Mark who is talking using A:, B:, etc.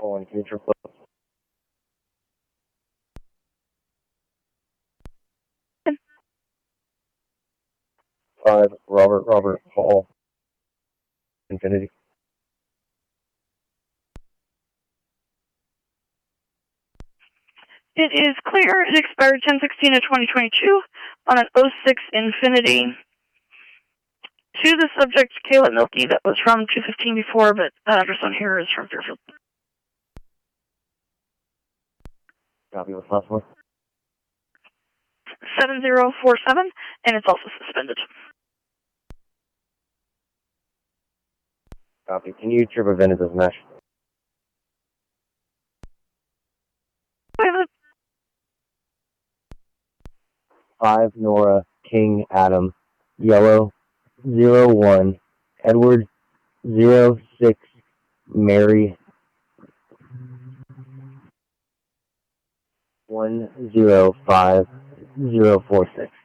A: 1, can you trip close? 5, Robert, Paul, Infinity.
B: It is clear. It expired 10/16 of 2022 on an 06 Infinity. To the subject, Kayla Milky, that was from 215 before, but that address on here is from Fairfield.
A: Copy, what's last one?
B: 7047, and it's also suspended.
A: Copy, can you trip event this mesh? 5, Nora, King, Adam, Yellow, 01, Edward, 06, Mary, 105046.